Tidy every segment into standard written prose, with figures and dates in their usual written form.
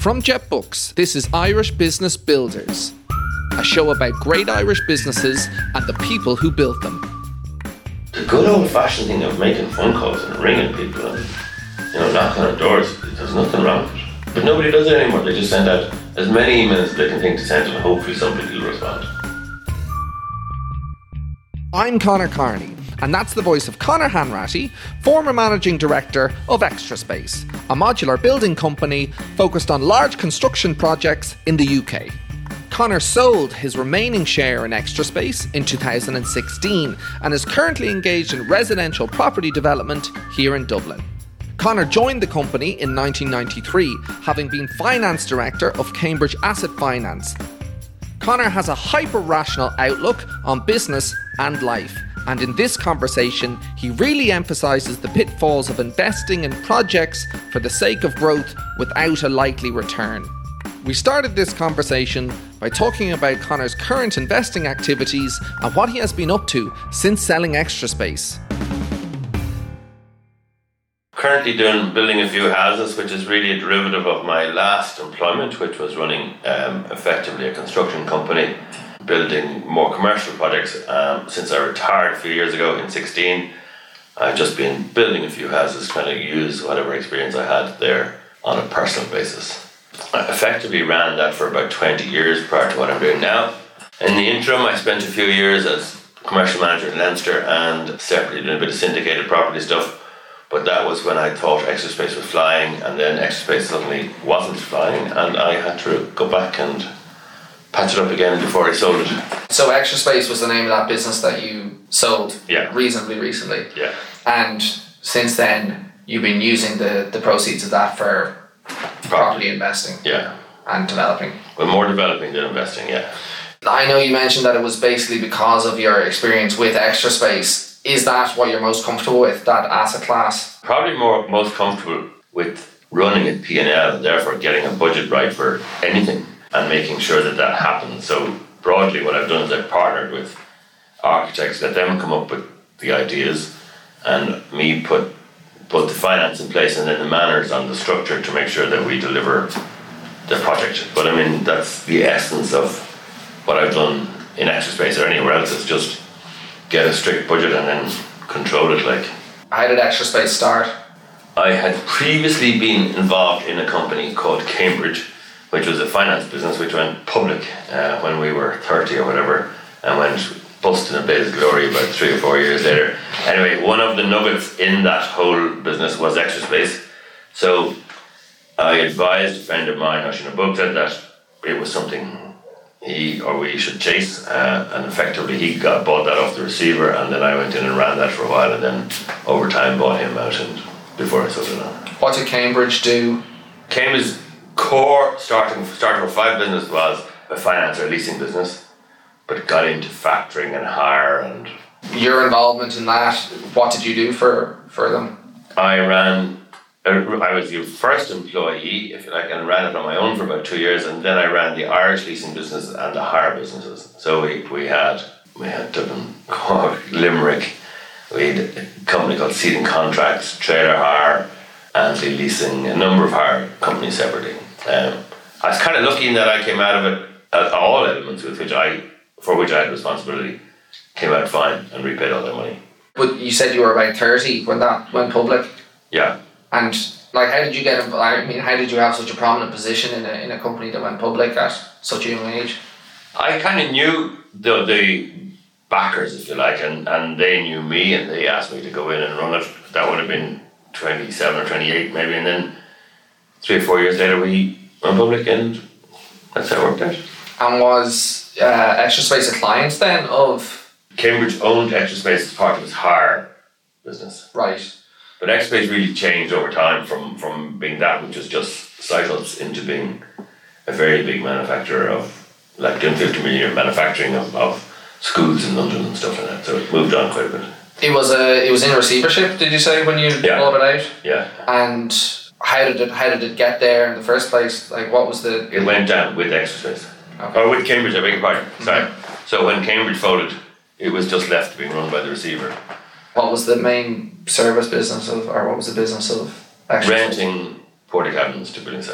From Jet Books, this is Irish Business Builders, a show about great Irish businesses and the people who built them. The good old-fashioned thing of making phone calls and ringing people and, knocking on doors, there's nothing wrong with it. But nobody does it anymore. They just send out as many emails as they can think to send and hopefully somebody will respond. I'm Conor Carney, and that's the voice of Conor Hanratty, former managing director of Extra Space, a modular building company focused on large construction projects in the UK. Conor sold his remaining share in Extra Space in 2016 and is currently engaged in residential property development here in Dublin. Conor joined the company in 1993, having been finance director of Cambridge Asset Finance. Conor has a hyper-rational outlook on business and life, and in this conversation, he really emphasises the pitfalls of investing in projects for the sake of growth without a likely return. We started this conversation by talking about Conor's current investing activities and what he has been up to since selling Extra Space. Currently building a few houses, which is really a derivative of my last employment, which was running effectively a construction company, building more commercial projects. Since I retired a few years ago in 2016, I've just been building a few houses, trying to use whatever experience I had there on a personal basis. I effectively ran that for about 20 years prior to what I'm doing now. In the interim, I spent a few years as commercial manager in Leinster and separately doing a bit of syndicated property stuff. But that was when I thought Extra Space was flying, and then Extra Space suddenly wasn't flying, and I had to go back and patch it up again before I sold it. So Extra Space was the name of that business that you sold reasonably recently. Yeah. And since then, you've been using the proceeds of that for property investing. Yeah. And developing. Well, more developing than investing, yeah. I know you mentioned that it was basically because of your experience with Extra Space. Is that what you're most comfortable with, that asset class? Probably most comfortable with running a P&L and therefore getting a budget right for anything and making sure that happens. So broadly what I've done is I've partnered with architects, let them come up with the ideas and me put both the finance in place and then the manners on the structure to make sure that we deliver the project. But I mean, that's the essence of what I've done in Extra Space or anywhere else. It's just get a strict budget and then control it. Like, how did Extra Space start? I had previously been involved in a company called Cambridge, which was a finance business which went public when we were 30 or whatever and went bust in a blaze of glory about 3 or 4 years later. Anyway, one of the nuggets in that whole business was Extra Space. So I advised a friend of mine, Oisin O'Bugta, that it was something he or we should chase, and effectively he bought that off the receiver, and then I went in and ran that for a while, and then over time bought him out and before I sold it on. What did Cambridge do? Cambridge's core starting with 5 business was a finance or leasing business, but it got into factoring and hire and... Your involvement in that, what did you do for them? I was the first employee, if you like, and ran it on my own for about 2 years, and then I ran the Irish leasing business and the hire businesses. So we had Dublin, Cork, Limerick, we had a company called Seeding Contracts, Trailer Hire, and leasing, a number of hire companies separately. I was kind of lucky in that I came out of it, all elements for which I had responsibility, came out fine and repaid all their money. But you said you were about 30 when that went public? Yeah. And like, how did you get involved? I mean, how did you have such a prominent position in a company that went public at such a young age? I kind of knew the backers, if you like, and they knew me, and they asked me to go in and run it. That would have been 27 or 28 maybe, and then 3 or 4 years later we went public, and that's how it worked out. And was Extra Space a client then of... Cambridge owned Extra Space as part of its hire business. Right. But Extra Space really changed over time from being that which was just site-ups into being a very big manufacturer of, like, doing 50 million manufacturing of schools in London and stuff like that. So it moved on quite a bit. It was in receivership, did you say, when you bought it out? Yeah. And how did it get there in the first place? Like, what was the... It went down with Extra Space. Okay. Or with Cambridge, I beg your pardon. Sorry. Mm-hmm. So when Cambridge folded, it was just left being run by the receiver. What was the main service business of, or what was the business of Extra Space? Renting porta cabins to building sites.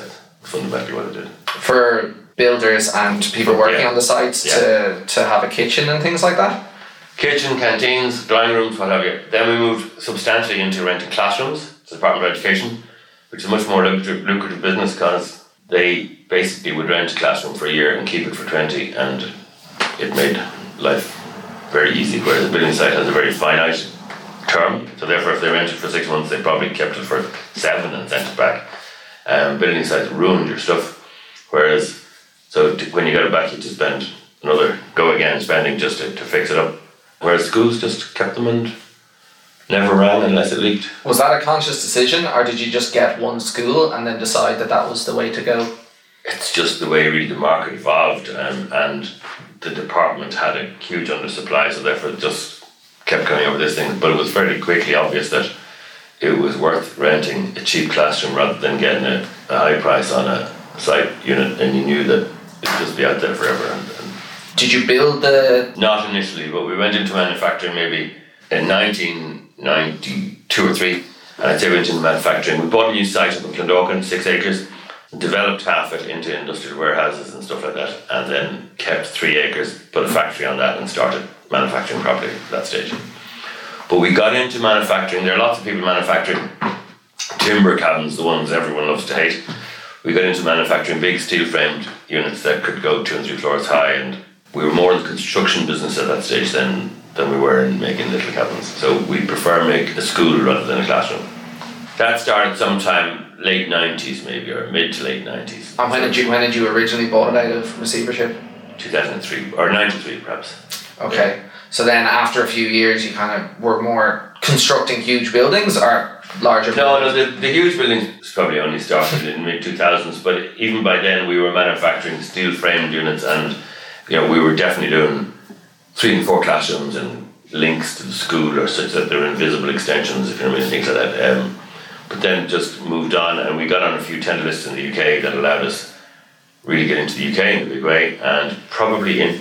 fundamentally what it did. For builders and people working on the sites to have a kitchen and things like that? Kitchen, canteens, dining rooms, what have you. Then we moved substantially into renting classrooms to the Department of Education, which is a much more lucrative business because they basically would rent a classroom for a year and keep it for 20, and it made life very easy, whereas a building site has a very finite term, so therefore if they rented for 6 months they probably kept it for 7 and sent it back. Building sites ruined your stuff, whereas when you got it back you had to spend another go again spending just to fix it up, whereas schools just kept them and never ran unless it leaked. Was that a conscious decision, or did you just get one school and then decide that was the way to go? It's just the way really the market evolved, and the department had a huge undersupply, so therefore it just kept going over this thing. But it was fairly quickly obvious that it was worth renting a cheap classroom rather than getting a high price on a site unit, and you knew that it would just be out there forever. And did you build the... Not initially, but we went into manufacturing maybe in 1992 or 3, and I'd say we went into manufacturing. We bought a new site up in Clondalkin, 6 acres, developed half it into industrial warehouses and stuff like that, and then kept 3 acres, put a factory on that and started manufacturing properly at that stage. But we got into manufacturing. There are lots of people manufacturing timber cabins, the ones everyone loves to hate. We got into manufacturing big steel framed units that could go 2 and 3 floors high, and we were more in the construction business at that stage than we were in making little cabins. So we prefer make a school rather than a classroom. That started sometime late 90s maybe, or mid to late 90s. And when did you originally bought it out of receivership? 2003 or 93 perhaps. Okay. Yeah. So then after a few years you kind of were more constructing huge buildings or larger buildings? No, the huge buildings probably only started in mid 2000s, but even by then we were manufacturing steel framed units, and we were definitely doing 3 and 4 classrooms and links to the school or such that they were invisible extensions, if you know what I mean, things like that. But then just moved on, and we got on a few tender lists in the UK that allowed us really get into the UK in a big way. And probably in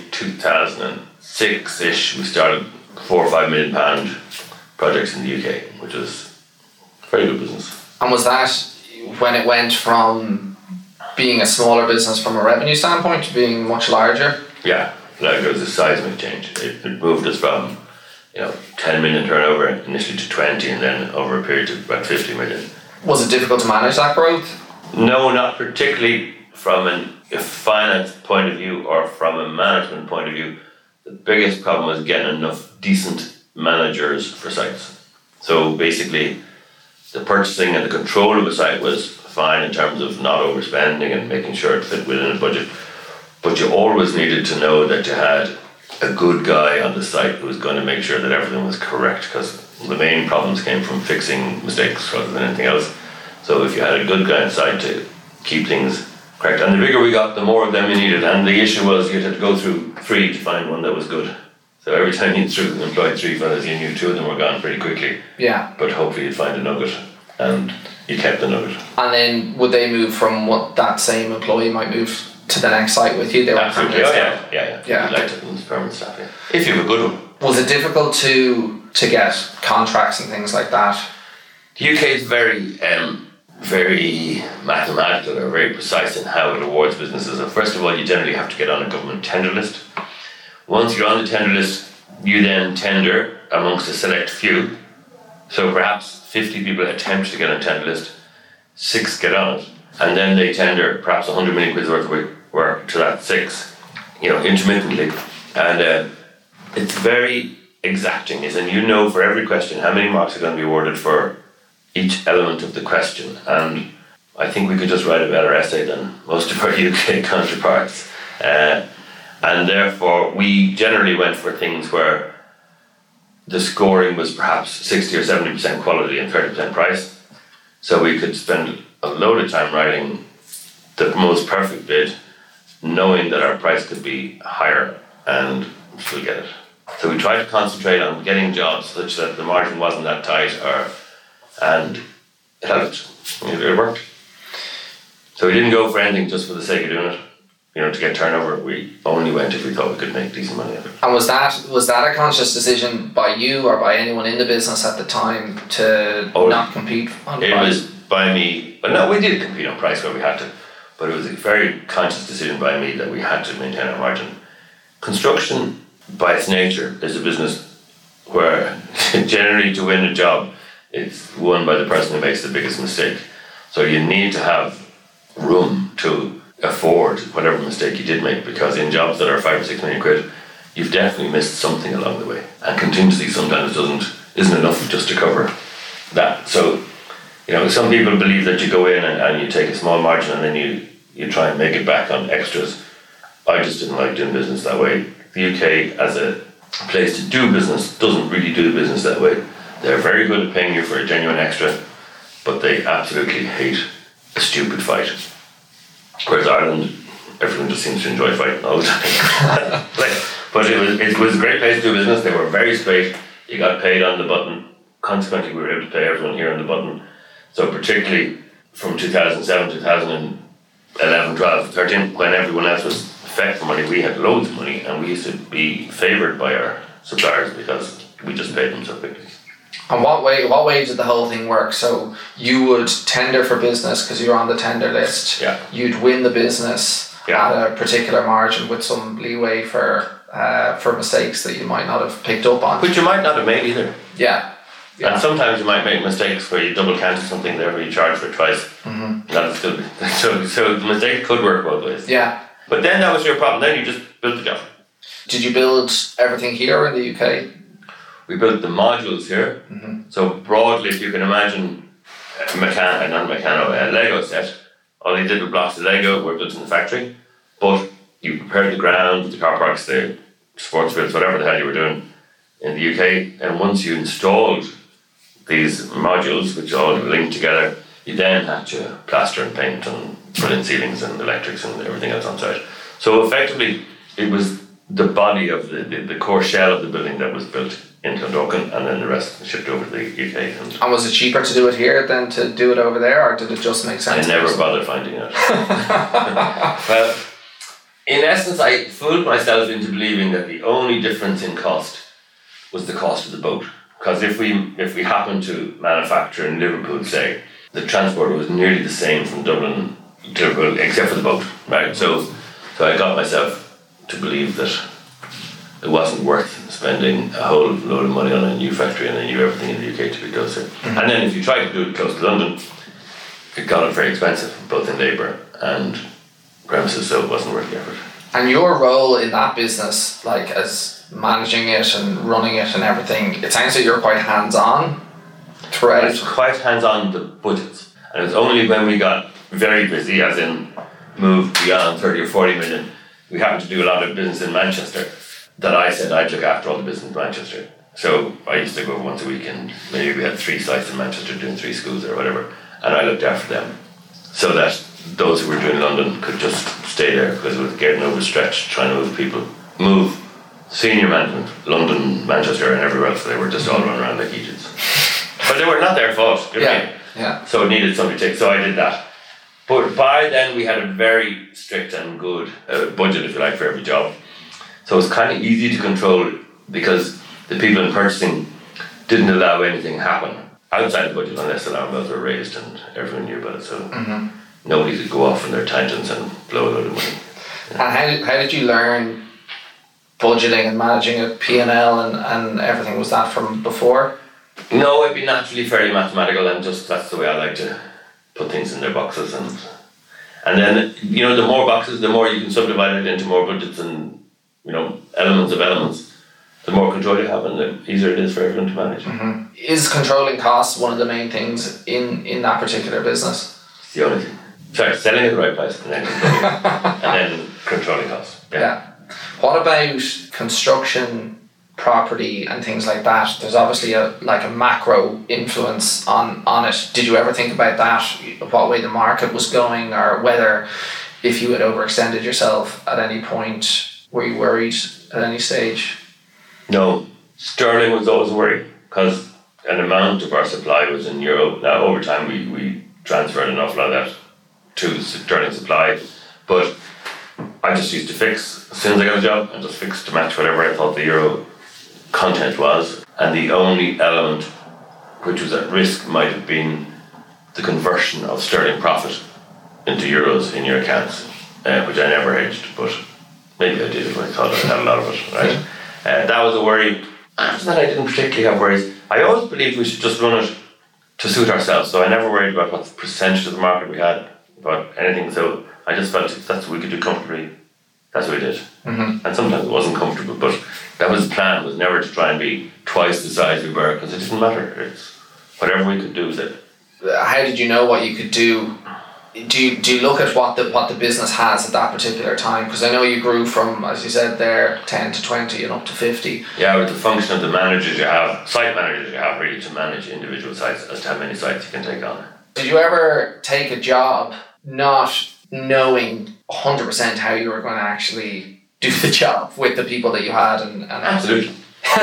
2006-ish, we started £4 or £5 million projects in the UK, which was very good business. And was that when it went from being a smaller business from a revenue standpoint to being much larger? Yeah, it was a seismic change. It moved us from 10 million turnover initially to 20, and then over a period to about 50 million. Was it difficult to manage that growth? No, not particularly from a finance point of view or from a management point of view. The biggest problem was getting enough decent managers for sites. So basically, the purchasing and the control of a site was fine in terms of not overspending and making sure it fit within a budget. But you always needed to know that you had a good guy on the site who was going to make sure that everything was correct, because the main problems came from fixing mistakes rather than anything else. So if you had a good guy on site to keep things correct, and the bigger we got, the more of them you needed, and the issue was you had to go through 3 to find one that was good. So every time you employed 3 fellas, you knew 2 of them were gone pretty quickly. Yeah. But hopefully you'd find a nugget, and you kept the nugget. And then would they move from what that same employee might move to the next site with you? They were absolutely. Yeah. You'd like to have them as permanent staff, if you have a good one. Was it difficult to get contracts and things like that? The UK is very mathematical or very precise in how it awards businesses. So first of all, you generally have to get on a government tender list. Once you're on the tender list, you then tender amongst a select few. So perhaps 50 people attempt to get on a tender list, 6 get on it, and then they tender perhaps 100 million quid worth of work to that 6, intermittently. And it's very exacting, and for every question how many marks are going to be awarded for each element of the question. And I think we could just write a better essay than most of our UK counterparts. And therefore we generally went for things where the scoring was perhaps 60 or 70% quality and 30% price. So we could spend a load of time writing the most perfect bid, knowing that our price could be higher and still get it. So we tried to concentrate on getting jobs such that the margin wasn't that tight, and it helped. It worked. So we didn't go for anything just for the sake of doing it. To get turnover, we only went if we thought we could make decent money out of it. And was that a conscious decision by you or by anyone in the business at the time to not compete on price? It was by me. But no, we did compete on price where we had to. But it was a very conscious decision by me that we had to maintain our margin. Construction, by its nature, is a business where generally to win a job, it's won by the person who makes the biggest mistake. So you need to have room to afford whatever mistake you did make, because in jobs that are 5 or 6 million quid, you've definitely missed something along the way. And contingency sometimes isn't enough just to cover that. So, some people believe that you go in and you take a small margin and then you try and make it back on extras. I just didn't like doing business that way. The UK, as a place to do business, doesn't really do business that way. They're very good at paying you for a genuine extra, but they absolutely hate a stupid fight. Whereas Ireland, everyone just seems to enjoy fighting all the time. But it was a great place to do business. They were very straight. You got paid on the button. Consequently, we were able to pay everyone here on the button. So particularly from 2007, 2011, 12, 13, when everyone else was fed for money, we had loads of money, and we used to be favoured by our suppliers because we just paid them so quickly. And what way did the whole thing work? So you would tender for business because you were on the tender list. Yeah. You'd win the business at a particular margin with some leeway for mistakes that you might not have picked up on. Which you might not have made either. Yeah. And sometimes you might make mistakes where you double counted something there where you charge for it twice. Mm-hmm. That'll still be, so the mistake could work both ways. Yeah. But then that was your problem. Then you just built the job. Did you build everything here in the UK? We built the modules here. Mm-hmm. So broadly, if you can imagine a Lego set, all you did with blocks of Lego were built in the factory, but you prepared the ground, the car parks, the sports fields, whatever the hell you were doing in the UK, and once you installed these modules, which all linked together, you then had to plaster and paint and put in ceilings and electrics and everything else on site. So effectively, it was the body of the core shell of the building that was built in Clondalkin, and then the rest shipped over to the UK. And was it cheaper to do it here than to do it over there, or did it just make sense? I never bothered finding out. Well, in essence, I fooled myself into believing that the only difference in cost was the cost of the boat. Because if we happened to manufacture in Liverpool, say, the transport was nearly the same from Dublin to Liverpool, except for the boat, right? So I got myself to believe that it wasn't worth spending a whole load of money on a new factory and a new everything in the UK to be closer. Mm-hmm. And then if you tried to do it close to London, it got very expensive, both in labour and premises, so it wasn't worth the effort. And your role in that business, like as managing it and running it and everything, it sounds like you're quite hands-on throughout. I was quite hands-on the budgets. And it was only when we got very busy, as in moved beyond 30 or 40 million, we happened to do a lot of business in Manchester, that I said I'd look after all the business in Manchester. So I used to go once a week, and maybe we had 3 sites in Manchester doing 3 schools or whatever, and I looked after them. So that those who were doing London could just stay there, because it was getting overstretched trying to move senior management, London, Manchester and everywhere else. They were just all running around like idiots. But they were not their fault, you know what I mean? Yeah. So it needed somebody to take, so I did that. But by then we had a very strict and good budget, if you like, for every job. So it was kind of easy to control, because the people in purchasing didn't allow anything to happen outside the budget unless alarm bells were raised and everyone knew about it. So nobody could go off on their tangents and blow a load of money. Yeah. And how did you learn budgeting and managing a P&L and everything? Was that from before? No, I'd be naturally fairly mathematical, and just that's the way I like to put things in their boxes. And then, the more boxes, the more you can subdivide it into more budgets and elements of elements, the more control you have and the easier it is for everyone to manage. Mm-hmm. Is controlling costs one of the main things in that particular business? It's the only thing. Sorry, selling at the right price and then controlling costs. Yeah. What about construction, property and things like that? There's obviously a macro influence on it. Did you ever think about that? What way the market was going, or whether if you had overextended yourself at any point? Were you worried at any stage? No. Sterling was always a worry, because an amount of our supply was in euro. Now, over time, we transferred an awful lot of that to sterling supply, but I just used to fix as soon as I got a job, and just fix to match whatever I thought the euro content was. And the only element which was at risk might have been the conversion of sterling profit into euros in your accounts, which I never hedged, but maybe I did if I thought I had a lot of it, right? That was a worry. After that, I didn't particularly have worries. I always believed we should just run it to suit ourselves, so I never worried about what percentage of the market we had, about anything. So I just felt if that's what we could do comfortably, that's what we did. And sometimes it wasn't comfortable, but that was the plan, was never to try and be twice the size we were, because it didn't matter. It's whatever we could do was it. How did you know what you could do? Do you look at what the business has at that particular time? Because I know you grew from, as you said there, 10 to 20 and up to 50. Yeah, with the function of the managers you have, site managers you have really to manage individual sites as to how many sites you can take on. Did you ever take a job not knowing 100% how you were going to actually do the job with the people that you had? And Absolutely.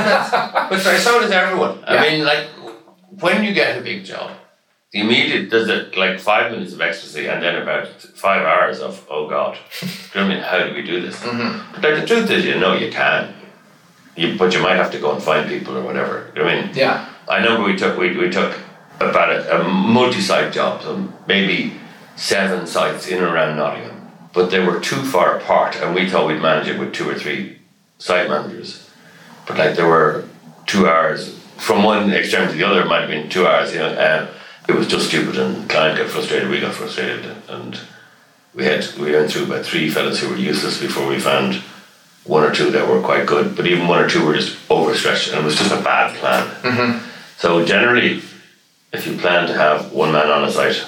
But so does everyone. Yeah. I mean, like, when you get a big job, the immediate, there's like 5 minutes of ecstasy and then about 5 hours of, oh God, do you know what I mean? How do we do this? But like, the truth is, you know you can. But you might have to go and find people or whatever. You know what I mean? Yeah. I remember we took about a multi-site job, so maybe 7 sites in and around Nottingham. But they were too far apart and we thought we'd manage it with 2 or 3 site managers. But like there were 2 hours, from one extreme to the other, it might have been 2 hours, you know. It was just stupid, and the client got frustrated, we got frustrated, and we went through about 3 fellas who were useless before we found 1 or 2 that were quite good, but even 1 or 2 were just overstretched, and it was just a bad plan. So generally, if you plan to have one man on a site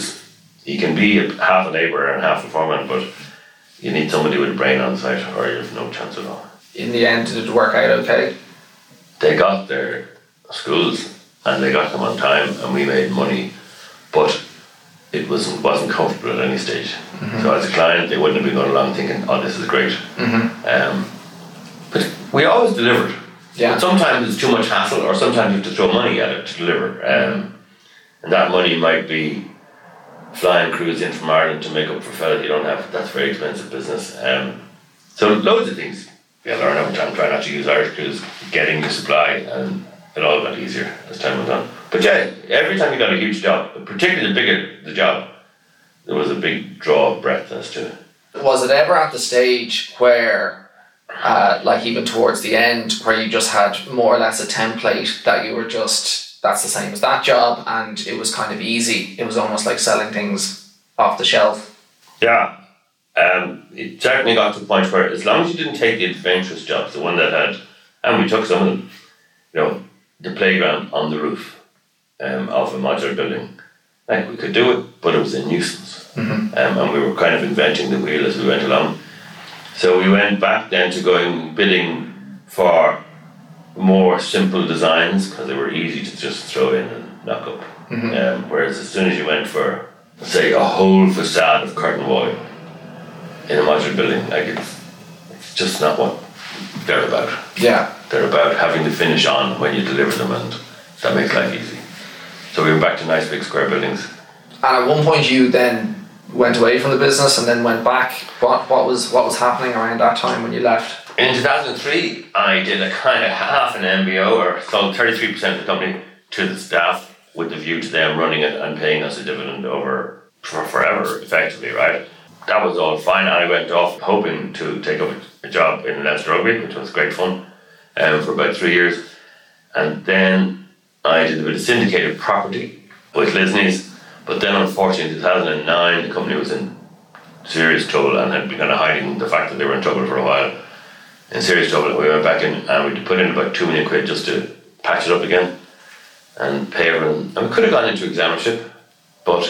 he can be half a labourer and half a foreman, but you need somebody with a brain on site or you have no chance at all. In the end, did it work out okay? They got their schools and they got them on time and we made money, but it wasn't comfortable at any stage. So as a client, they wouldn't have been going along thinking, oh, this is great. But we always delivered. Yeah. But sometimes it's too much hassle, or sometimes you have to throw money at it to deliver. And that money might be flying crews in from Ireland to make up for fellas you don't have. That's very expensive business. So loads of things you learn over time. Try not to use Irish crews, getting the supply, and it all got easier as time went on. But yeah, every time you got a huge job, particularly the bigger the job, there was a big draw of breadth as to it. Was it ever at the stage where, like even towards the end, where you just had more or less a template that you were just, that's the same as that job, and it was kind of easy? It was almost like selling things off the shelf. Yeah. It certainly got to the point where as long as you didn't take the adventurous jobs, the one that had, and we took some of them, you know, the playground on the roof of a modular building, like we could do it, but it was a nuisance. And we were kind of inventing the wheel as we went along. So we went back then to bidding for more simple designs because they were easy to just throw in and knock up. Whereas as soon as you went for, say, a whole facade of curtain wall in a modular building, like it's just not what they're about. Yeah. They're about having the finish on when you deliver them, and that makes life easy. So we went back to nice big square buildings. And at one point you then went away from the business and then went back. What was happening around that time when you left? In 2003, I did a kind of half an MBO, or sold 33% of the company to the staff with the view to them running it and paying us a dividend over for forever, effectively, right? That was all fine. I went off hoping to take up a job in Leinster Rugby, which was great fun, for about 3 years. And then I did a bit of syndicated property with Lisney's. But then unfortunately in 2009, the company was in serious trouble and had been kind of hiding the fact that they were in trouble for a while. In serious trouble. We went back in and we put in about £2 million just to patch it up again and pay everyone. And we could have gone into examinership, but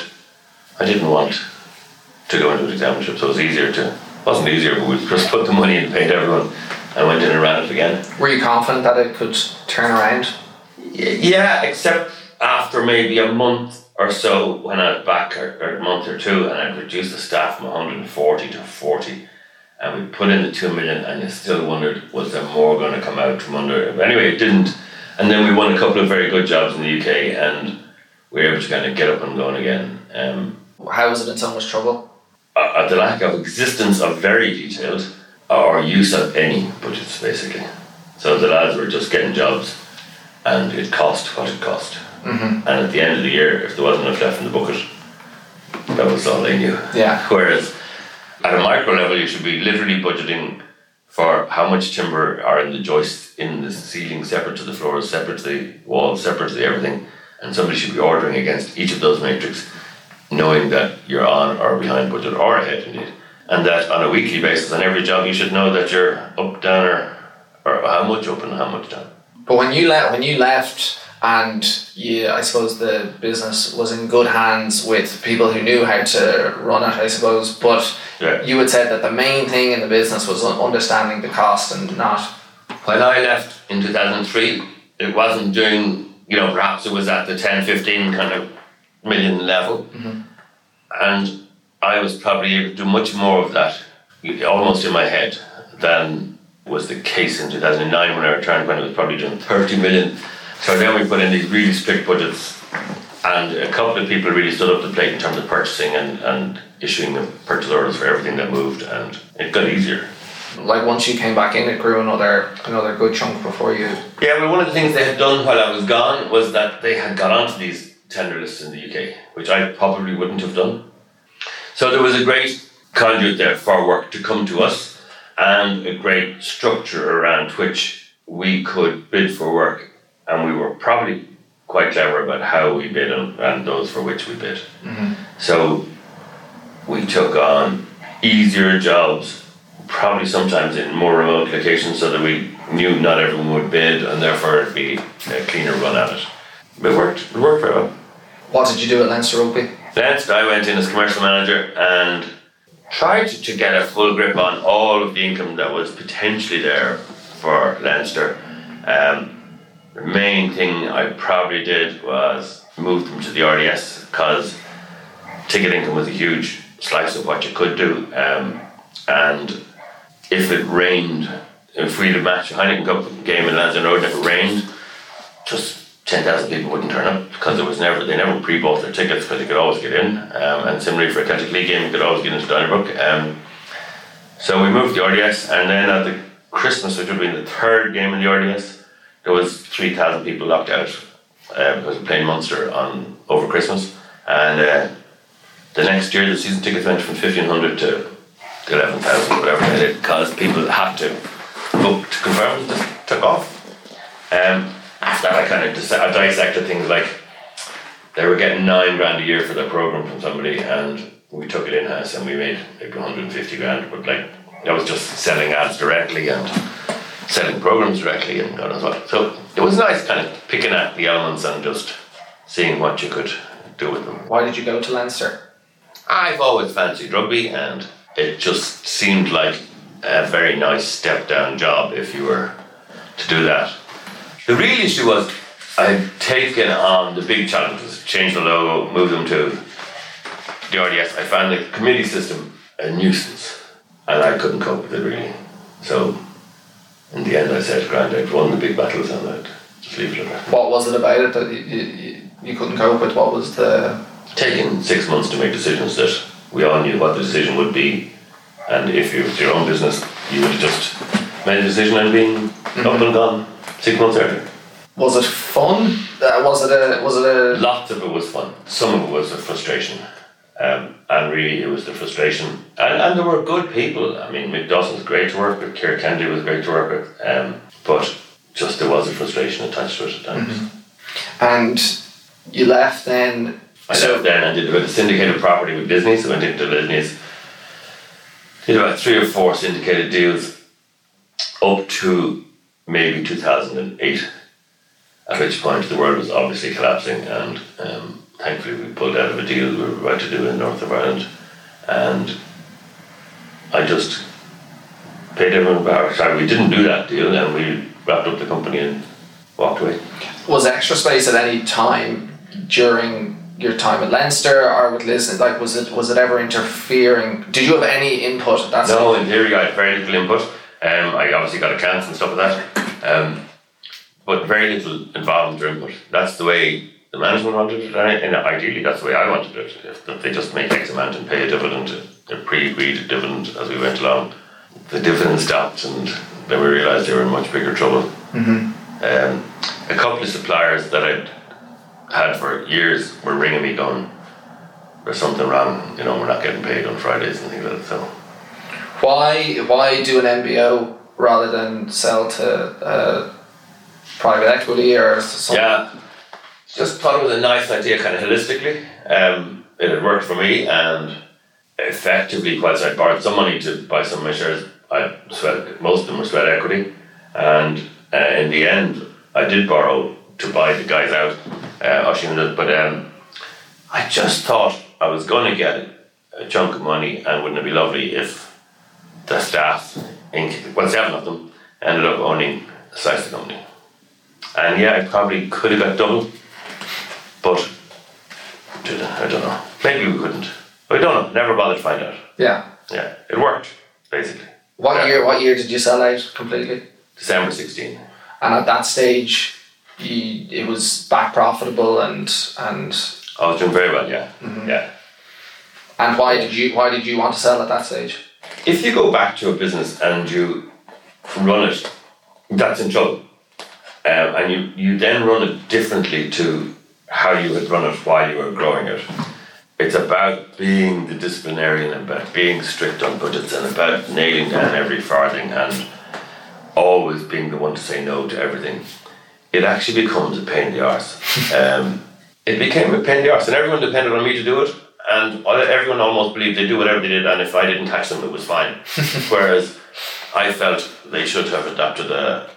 I didn't want to go into examinership, so it was wasn't easier, but we just put the money in and paid everyone and went in and ran it again. Were you confident that it could turn around? Yeah, except after maybe a month or so when I was back, or a month or two, and I'd reduced the staff from 140 to 40, and we put in the 2 million, and you still wondered, was there more going to come out from under? Anyway, it didn't. And then we won a couple of very good jobs in the UK, and we were able to kind of get up and going again. How was it in so much trouble? The lack of existence of very detailed or use of any budgets, basically. So the lads were just getting jobs, and it cost what it cost. And at the end of the year, if there wasn't enough left in the bucket, That was all they knew. Yeah. Whereas at a micro level, you should be literally budgeting for how much timber are in the joists, in the ceiling, separate to the floors, separate to the walls, separate to the everything. And somebody should be ordering against each of those matrix, knowing that you're on or behind budget or ahead indeed. And that on a weekly basis, on every job, you should know that you're up, down, or how much up and how much down. But when you left, and I suppose the business was in good hands with people who knew how to run it, I suppose. But you had said that the main thing in the business was understanding the cost and not. When I left in 2003, it wasn't doing, perhaps it was at the 10, 15 kind of million level. Mm-hmm. And I was probably able to do much more of that, almost in my head, than was the case in 2009 when I returned, when it was probably doing 30 million. So then we put in these really strict budgets, and a couple of people really stood up to the plate in terms of purchasing and issuing the purchase orders for everything that moved, and it got easier. Like once you came back in, it grew another good chunk before you... Yeah, well, one of the things they had done while I was gone was that they had got onto these tender lists in the UK, which I probably wouldn't have done. So there was a great conduit there for work to come to us, and a great structure around which we could bid for work. And we were probably quite clever about how we bid and those for which we bid. Mm-hmm. So we took on easier jobs, probably sometimes in more remote locations, so that we knew not everyone would bid, and therefore it'd be a cleaner run at it. It worked very well. What did you do at Leinster Rugby? Leinster, I went in as commercial manager and tried to get a full grip on all of the income that was potentially there for Leinster. The main thing I probably did was move them to the RDS, because ticket income was a huge slice of what you could do. And if it rained, if we had a match, a Heineken Cup game in Lansdowne Road, and if it rained, just 10,000 people wouldn't turn up, because they never pre-bought their tickets, because you could always get in. And similarly for a Celtic League game, you could always get into Donnybrook. So we moved the RDS, and then at the Christmas, which would have been the third game in the RDS, there was 3,000 people locked out because we played Munster over Christmas. And the next year, the season tickets went from 1,500 to 11,000, whatever they did, because people had to book to confirm, and just took off. After that, I kind of dissected things like they were getting $9,000 a year for their programme from somebody, and we took it in-house and we made like 150 grand, but I was just selling ads directly and selling programs directly and God knows what. So it was nice kind of picking at the elements and just seeing what you could do with them. Why did you go to Leinster? I've always fancied rugby, and it just seemed like a very nice step down job if you were to do that. The real issue was I'd taken on the big challenges, change the logo, move them to the RDS. I found the committee system a nuisance, and I couldn't cope with it really. So in the end, I said, "Grand, I've won the big battles, and I'd just leave it at that." What was it about it that you couldn't cope with? What was the... Taking 6 months to make decisions that we all knew what the decision would be, and if it was your own business, you would have just made a decision and been up and gone 6 months earlier. Was it fun? Was it a... Lots of it was fun. Some of it was a frustration. And really it was the frustration. And there were good people. I mean, Mick Dawson was great to work with, Ciara Kennedy was great to work with, but just there was a frustration attached to it at times. Mm-hmm. And you left then... I left then and did a bit of syndicated property with Disney, so I went into Disney's. Did about 3 or 4 syndicated deals up to maybe 2008, at which point the world was obviously collapsing, and thankfully we pulled out of a deal we were about to do in north of Ireland, and I just paid everyone back. Sorry, we didn't do that deal, and we wrapped up the company and walked away. Was Extra Space at any time during your time at Leinster or with Liz, like was it ever interfering? Did you have any input at that No, in theory I had very little input. I obviously got accounts and stuff like that, but very little involvement or input. That's the way the management wanted it, and ideally that's the way I wanted it. If they just make X amount and pay a dividend, a pre-agreed dividend as we went along. The dividend stopped, and then we realised they were in much bigger trouble. Mm-hmm. A couple of suppliers that I'd had for years were ringing me going, there's something wrong, we're not getting paid on Fridays and things like that. So why do an MBO rather than sell to private equity or something? Yeah, just thought it was a nice idea, kind of holistically. It had worked for me, and effectively, whilst I borrowed some money to buy some of my shares, most of them were sweat equity, and in the end, I did borrow to buy the guys out, but I just thought I was going to get a chunk of money, and wouldn't it be lovely if the staff, 7 of them, ended up owning a slice of the company. And yeah, I probably could have got double, but I don't know. Maybe we couldn't. I don't know. Never bothered to find out. Yeah. Yeah, it worked, basically. What year did you sell out completely? December 16. And at that stage, it was back profitable and. I was doing very well, yeah. Mm-hmm. Yeah. And why did you want to sell at that stage? If you go back to a business and you run it, that's in trouble. And you then run it differently to how you had run it while you were growing it. It's about being the disciplinarian, about being strict on budgets, and about nailing down every farthing and always being the one to say no to everything. It actually becomes a pain in the arse. It became a pain in the arse, and everyone depended on me to do it, and everyone almost believed they'd do whatever they did, and if I didn't catch them, it was fine. Whereas I felt they should have adapted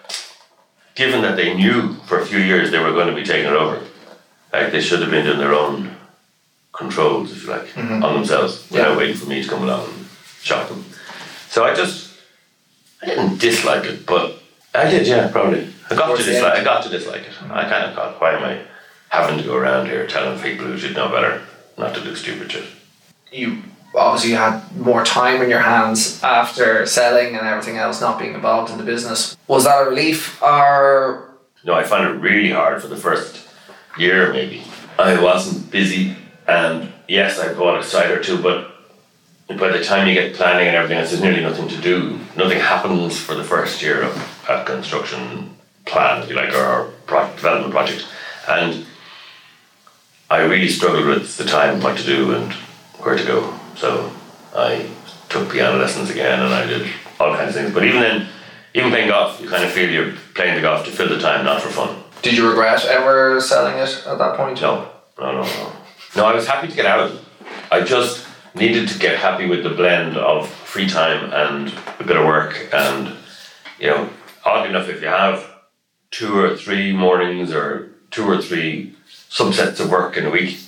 given that they knew for a few years they were going to be taking it over, like they should have been doing their own controls, if you like, mm-hmm. on themselves, without waiting for me to come along and shock them. So I didn't dislike it, but I did, yeah, probably. I got to dislike it. Mm-hmm. I kind of thought, why am I having to go around here telling people who should know better not to do stupid shit? You obviously had more time in your hands after selling and everything else, not being involved in the business. Was that a relief, or...? No, I found it really hard for the first year, maybe. I wasn't busy, and yes, I bought a site or two, but by the time you get planning and everything else, there's nearly nothing to do. Nothing happens for the first year of a construction plan, if you like, or development project. And I really struggled with the time, what to do and where to go. So I took piano lessons again, and I did all kinds of things. But even then, even playing golf, you kind of feel you're playing the golf to fill the time, not for fun. Did you regret ever selling it at that point? No, I was happy to get out of it. I just needed to get happy with the blend of free time and a bit of work. And, oddly enough, if you have 2 or 3 mornings or 2 or 3 subsets of work in a week,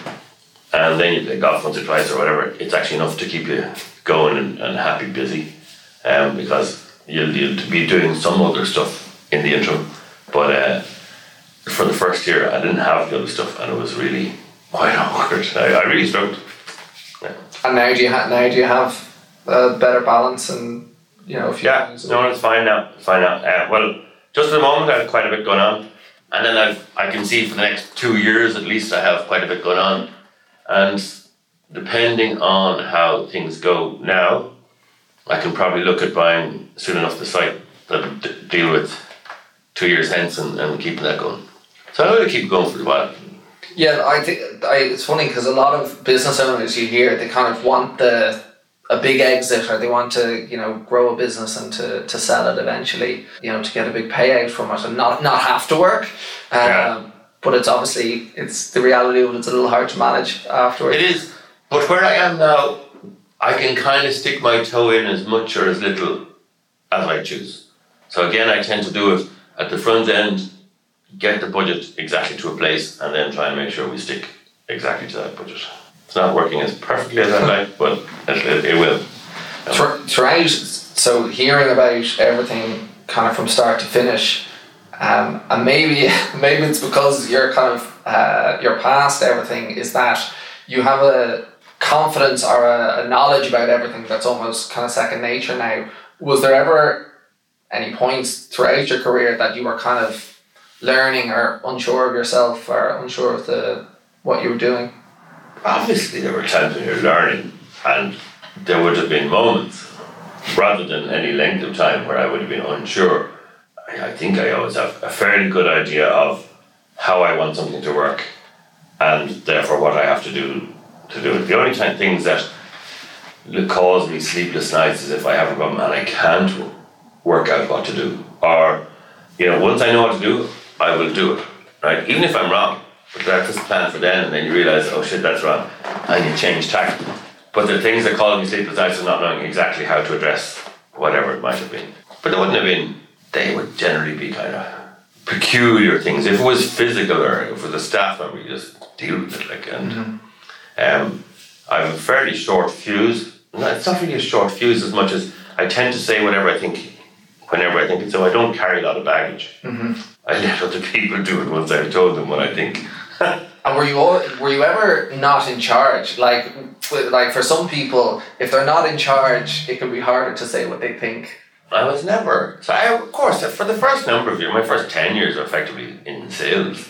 and then you play golf once or twice or whatever, it's actually enough to keep you going and happy, busy, because you'll be doing some other stuff in the interim. But for the first year, I didn't have the other stuff, and it was really quite awkward. I really struggled. Yeah. And now do you have a better balance and a few things? No, it's fine now. Well, just at the moment, I have quite a bit going on, and then I can see for the next 2 years at least, I have quite a bit going on. And depending on how things go now, I can probably look at buying soon enough the site that'll deal with 2 years hence and keeping that going. So I'm going to keep it going for a while. Yeah, I think it's funny because a lot of business owners you hear, they kind of want a big exit, or they want to grow a business and to sell it eventually, to get a big payout from it and not have to work. But it's obviously, it's the reality of it, it's a little hard to manage afterwards. It is, but where I am now, I can kind of stick my toe in as much or as little as I choose. So again, I tend to do it at the front end, get the budget exactly to a place, and then try and make sure we stick exactly to that budget. It's not working as perfectly as I'd like, but it will. Throughout, so hearing about everything kind of from start to finish, and maybe it's because you're kind of you're past everything, is that you have a confidence or a knowledge about everything that's almost kind of second nature now. Was there ever any points throughout your career that you were kind of learning or unsure of yourself or unsure of what you were doing? Obviously there were times when you're learning, and there would have been moments rather than any length of time where I would have been unsure. I think I always have a fairly good idea of how I want something to work, and therefore what I have to do to do it. The only things that cause me sleepless nights is if I have a problem and I can't work out what to do. Or, once I know what to do, I will do it, right? Even if I'm wrong. But that's just plan for then, and then you realise, oh shit, that's wrong. And you change tack. But the things that cause me sleepless nights is not knowing exactly how to address whatever it might have been. But they wouldn't have been, they would generally be kind of peculiar things. If it was physical or if it was a staff member, you just deal with it. I have a fairly short fuse. No, it's not really a short fuse as much as I tend to say whatever I think whenever I think it, so I don't carry a lot of baggage. I let other people do it once I've told them what I think. And were you ever not in charge? Like for some people, if they're not in charge, it can be harder to say what they think. I was never. So of course, for the first number of years, my first 10 years were effectively in sales.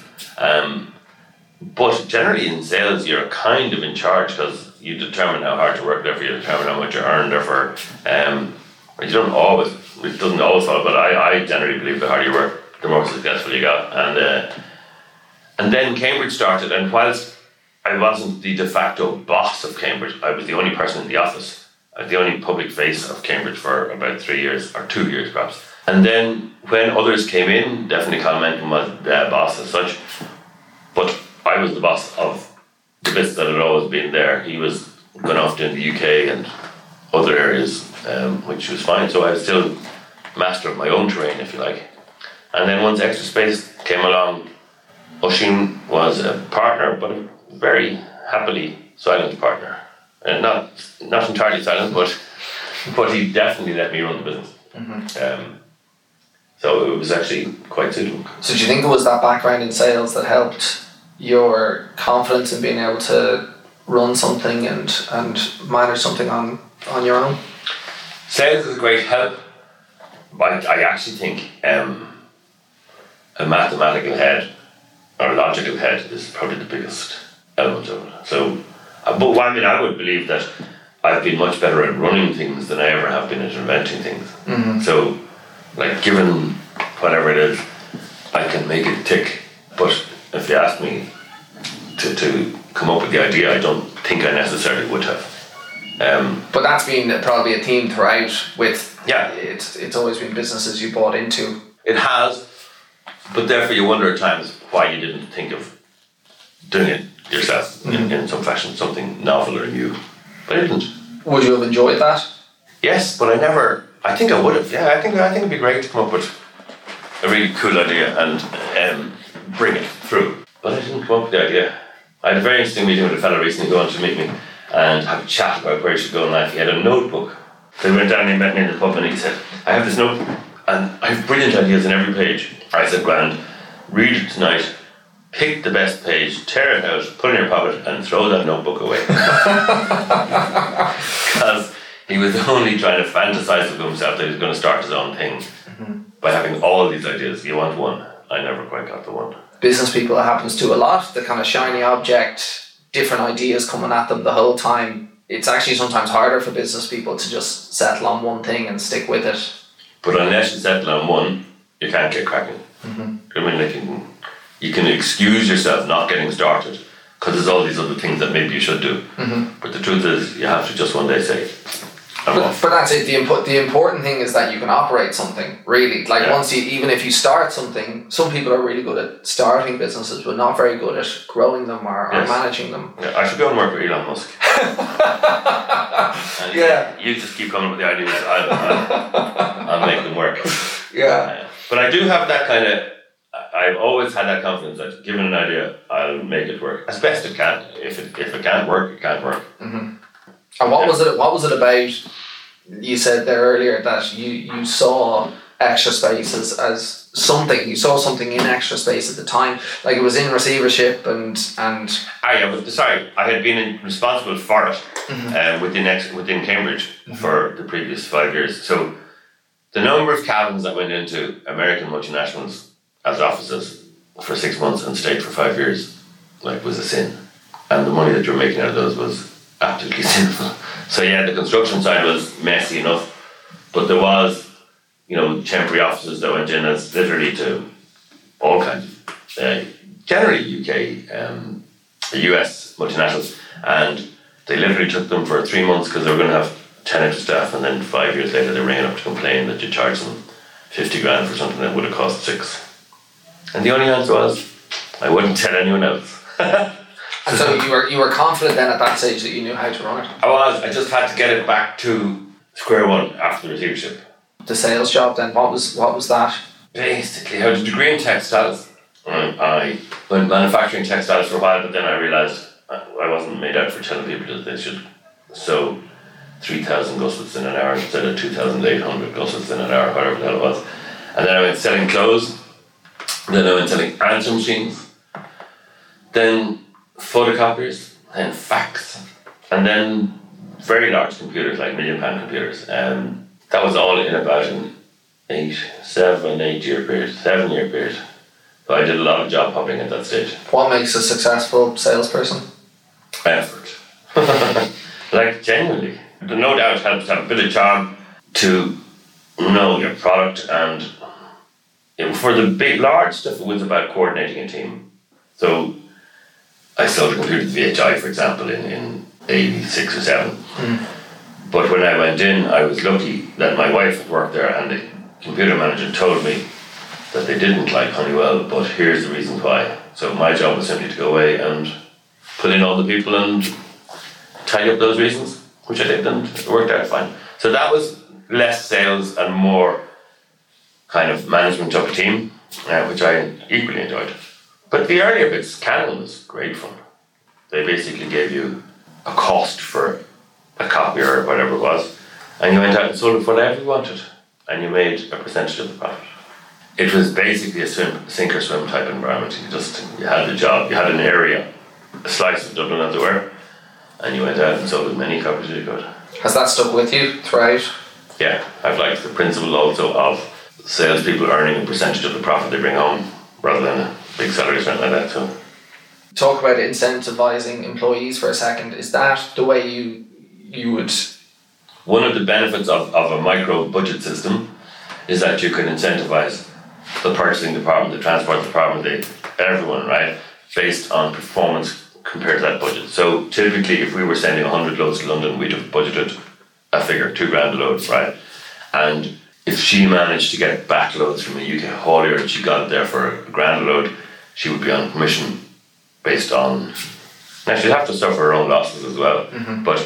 But generally in sales, you're kind of in charge because you determine how hard to work, therefore you determine how much you earn, therefore you don't always, it doesn't always follow, but I generally believe the harder you work, the more successful you got. And then Cambridge started, and whilst I wasn't the de facto boss of Cambridge, I was the only person in the office. I was the only public face of Cambridge for about 3 years, or 2 years perhaps. And then when others came in, definitely Colin Mencken was the boss as such, but I was the boss of the bits that had always been there. He was going off to the UK and other areas, which was fine. So I was still master of my own terrain, if you like. And then once Extra Space came along, Oisin was a partner, but a very happily silent partner. And not entirely silent, but he definitely let me run the business. So it was actually quite suitable. So do you think it was that background in sales that helped your confidence in being able to run something and manage something on your own? Sales is a great help. I actually think a mathematical head or a logical head is probably the biggest element of it. So, but I would believe that I've been much better at running things than I ever have been at inventing things. So, like, given whatever it is, I can make it tick. But if you ask me to come up with the idea, I don't think I necessarily would have. But that's been probably a theme throughout with... Yeah. It's always been businesses you bought into. It has, but therefore you wonder at times why you didn't think of doing it yourself in some fashion, something novel or new. But I didn't. Would you have enjoyed that? Yes, but I think I would have. Yeah, I think it'd be great to come up with a really cool idea and bring it through. But I didn't come up with the idea. I had a very interesting meeting with a fellow recently going to meet me and have a chat about where he should go in life. He had a notebook. So he went down and he met me in the pub and he said, I have this notebook and I have brilliant ideas in every page. I said, grand, read it tonight, pick the best page, tear it out, put it in your pocket and throw that notebook away. Because he was only trying to fantasize with himself that he was going to start his own thing by having all these ideas. You want one? I never quite got the one. Business people, it happens to a lot. The kind of shiny object, different ideas coming at them the whole time. It's actually sometimes harder for business people to just settle on one thing and stick with it. But unless you settle on one, you can't get cracking. I mean, you can excuse yourself not getting started because there's all these other things that maybe you should do. But the truth is, you have to just one day say, But that's it. The important thing is that you can operate something, really. Like once even if you start something, some people are really good at starting businesses, but not very good at growing them or managing them. Yeah, I should go and work with Elon Musk. You just keep coming up with the ideas. I'll make them work. But I do have that kind of. I've always had that confidence that given an idea, I'll make it work as best it can. If it can't work, it can't work. And what was it about? You said there earlier that you saw Extra Space as something. You saw something in Extra Space at the time, like it was in receivership and. I had been responsible for it within Cambridge for the previous 5 years. So the number of cabins that went into American multinationals as offices for 6 months and stayed for 5 years, was a sin, and the money that you were making out of those was absolutely sinful. So the construction side was messy enough, but there was, temporary offices that went in as literally to all kinds of, generally UK, US multinationals, And they literally took them for 3 months because they were going to have 10 extra staff, and then 5 years later they rang up to complain that you charged them 50 grand for something that would have cost 6. And the only answer was, I wouldn't tell anyone else. And so you were confident then at that stage that you knew how to run it? I just had to get it back to square one after the receivership. The sales job then, what was that? Basically, I had a degree in textiles. I went manufacturing textiles for a while, but then I realised I wasn't made out for telling people that they should sew 3,000 gussets in an hour instead of 2,800 gussets in an hour, whatever the hell it was. And then I went selling clothes, then I went selling answer machines, then photocopiers, then fax, and then very large computers, like £1 million computers. That was all in about an 7-year period. So I did a lot of job hopping at that stage. What makes a successful salesperson? Effort. Like, genuinely. No doubt helps to have a bit of charm, to know your product, and for the big, large stuff, it was about coordinating a team. So I sold a computer to VHI, for example, in 86 or 7. But when I went in, I was lucky that my wife had worked there, and the computer manager told me that they didn't like Honeywell, but here's the reasons why. So my job was simply to go away and put in all the people and tidy up those reasons, which I did, and it worked out fine. So that was less sales and more kind of management of a team, which I equally enjoyed. But the earlier bits, Canon was great fun. They basically gave you a cost for a copier or whatever it was, and you went out and sold it for whatever you wanted, and you made a percentage of the profit. It was basically a sink or swim type environment. You had the job, you had an area, a slice of Dublin as it were, and you went out and sold as many copies as you could. Has that stuck with you throughout? Yeah, I've liked the principle also of salespeople earning a percentage of the profit they bring home rather than a big salary or something like that. So, talk about incentivising employees for a second. Is that the way you would? One of the benefits of a micro budget system is that you can incentivise the purchasing department, the transport department, everyone, right, based on performance compared to that budget. So typically, if we were sending 100 loads to London, we'd have budgeted a figure, 2 grand a load, right? And if she managed to get back loads from a UK haulier and she got it there for a grand a load, she would be on commission based on. Now she'd have to suffer her own losses as well, but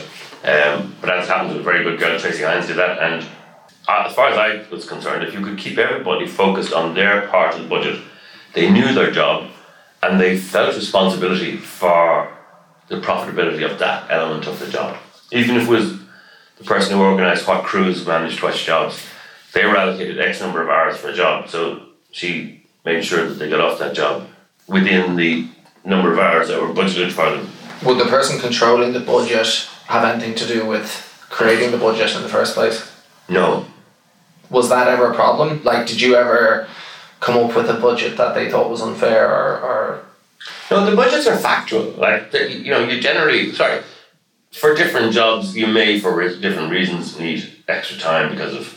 as happened to a very good girl, Tracy Hines, did that. And as far as I was concerned, if you could keep everybody focused on their part of the budget, they knew their job and they felt responsibility for the profitability of that element of the job. Even if it was the person who organised what crews managed which jobs, they were allocated X number of hours for a job, so she made sure that they got off that job within the number of hours that were budgeted for them. Would the person controlling the budget have anything to do with creating the budget in the first place? No. Was that ever a problem? Like, did you ever come up with a budget that they thought was unfair or? No, the budgets are factual. Like, you generally, for different jobs, you may, for different reasons, need extra time because of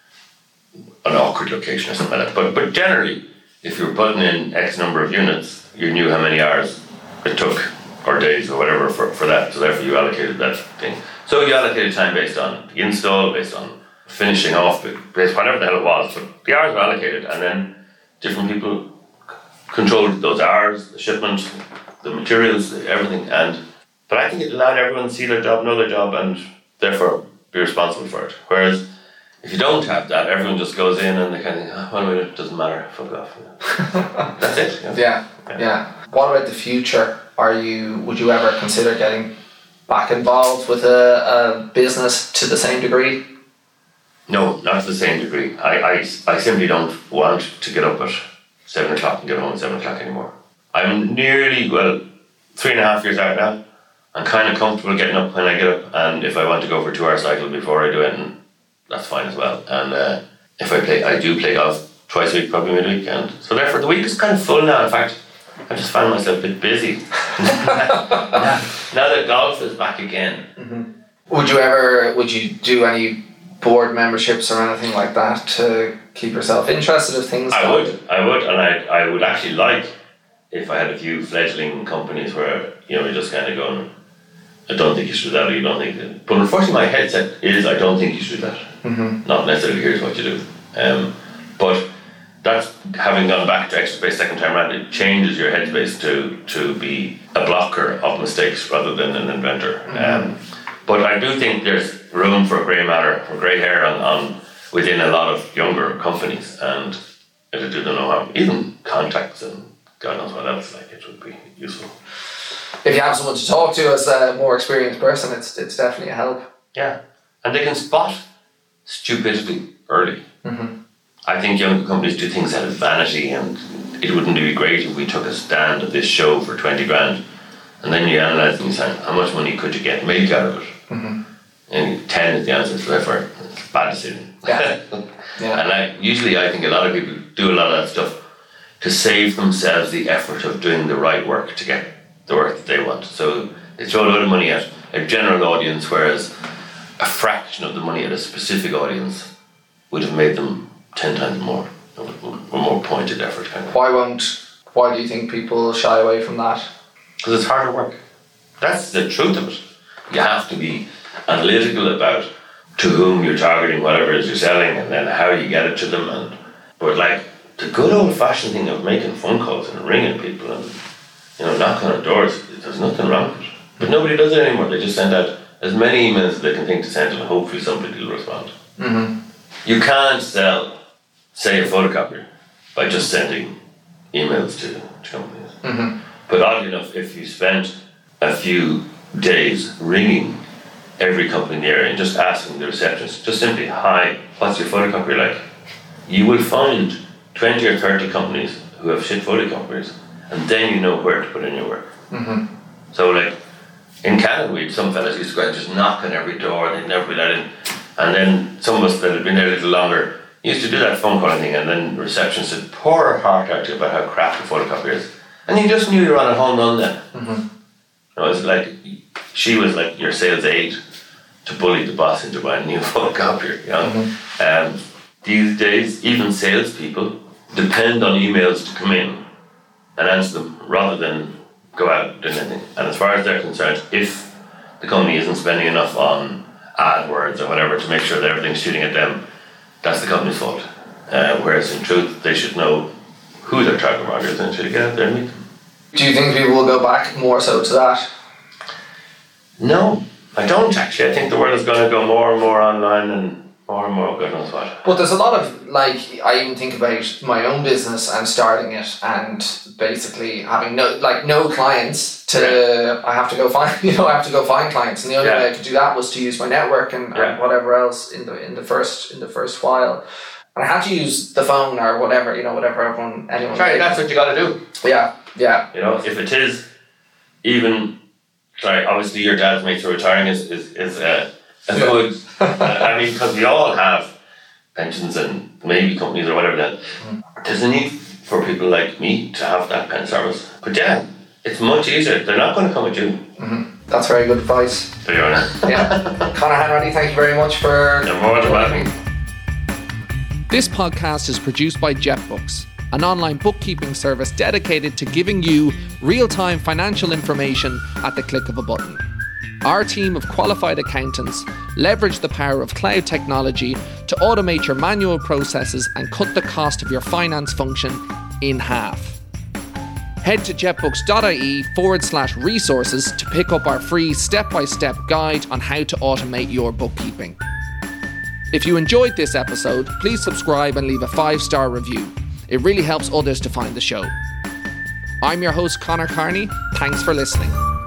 an awkward location or something like that. But generally, if you were putting in X number of units, you knew how many hours it took, or days, or whatever, for that. So therefore, you allocated that thing. So you allocated time based on the install, based on finishing off, based whatever the hell it was. But the hours were allocated, and then different people controlled those hours, the shipment, the materials, everything. But I think it allowed everyone to see their job, know their job, and therefore be responsible for it. Whereas if you don't have that, everyone just goes in and they kind of think, well, it doesn't matter, fuck off. That's it. Yeah. What about the future? Would you ever consider getting back involved with a business to the same degree? No, not to the same degree. I simply don't want to get up at 7 o'clock and get home at 7 o'clock anymore. I'm nearly, 3.5 years out now. I'm kind of comfortable getting up when I get up, and if I want to go for a 2-hour cycle before I do it, and that's fine as well. And if I do play golf twice a week, probably midweek, and so therefore the week is kind of full now. In fact, I just found myself a bit busy now that golf is back again. Mm-hmm. Would you do any board memberships or anything like that to keep yourself interested in things? I would, and I would actually like if I had a few fledgling companies where you're just kind of going, I don't think you should do that, or you don't think that. But unfortunately, my headset is, I don't think you should do that. Not necessarily, here's what you do. But that's, having gone back to Extraspace second time around, it changes your headspace to be a blocker of mistakes rather than an inventor. But I do think there's room for grey matter, for grey hair on within a lot of younger companies, and it'll do them no harm. Even contacts and God knows what else, like, it would be useful. If you have someone to talk to as a more experienced person, it's definitely a help. Yeah, and they can spot stupidity early. I think younger companies do things out of vanity, and it wouldn't be great if we took a stand at this show for 20 grand, and then you analyse and you say, how much money could you make out of it? And 10 is the answer, so therefore it's a bad decision. Yeah. And I think a lot of people do a lot of that stuff to save themselves the effort of doing the right work to get the work that they want. So they throw a lot of money at a general audience, whereas a fraction of the money at a specific audience would have made them 10 times more, a more pointed effort. Kind of. Why do you think people shy away from that? Because it's harder work. That's the truth of it. You have to be analytical about to whom you're targeting whatever it is you're selling, and then how you get it to them. But like the good old-fashioned thing of making phone calls and ringing people and knocking on doors, there's nothing wrong with it. But nobody does it anymore. They just send out as many emails as they can think to send, and hopefully somebody will respond. You can't sell, say, a photocopier by just sending emails to companies. But oddly enough, if you spent a few days ringing every company in the area and just asking the receptionist, just simply, hi, what's your photocopier like? You will find 20 or 30 companies who have shit photocopiers, and then you know where to put in your work. So like, in Canada, we had some fellas used to go out and just knock on every door, they'd never be let in. And then some of us that had been there a little longer used to do that phone calling thing, and then the receptionist would pour her heart out to you about how crap the photocopier is. And you just knew you were on a home run then. It was like, she was like your sales aide to bully the boss into buying a new photocopier. These days, even salespeople depend on emails to come in and answer them rather than go out and do anything. And as far as they're concerned, if the company isn't spending enough on AdWords or whatever to make sure that everything's shooting at them, that's the company's fault. Whereas in truth, they should know who their target market is and should get out there and meet them. Do you think people will go back more so to that? No, I don't actually. I think the world is going to go more and more online and more God knows what. But there's a lot of, like, I even think about my own business and starting it and basically having no clients to, I have to go find, I have to go find clients, and the only way I could do that was to use my network and whatever else in the first while. And I had to use the phone or whatever, whatever anyone. Right, that's what you got to do. Yeah. If it is even, obviously your dad's mates are retiring is a good. Because we all have pensions and maybe companies or whatever. Then there's a need for people like me to have that kind of service. But yeah, it's much easier. They're not going to come at you. That's very good advice. There you are now. Yeah, Conor Hanratty, thank you very much for joining me. This podcast is produced by JetBooks, an online bookkeeping service dedicated to giving you real-time financial information at the click of a button. Our team of qualified accountants leverage the power of cloud technology to automate your manual processes and cut the cost of your finance function in half. Head to jetbooks.ie/resources to pick up our free step-by-step guide on how to automate your bookkeeping. If you enjoyed this episode, please subscribe and leave a 5-star review. It really helps others to find the show. I'm your host, Conor Carney. Thanks for listening.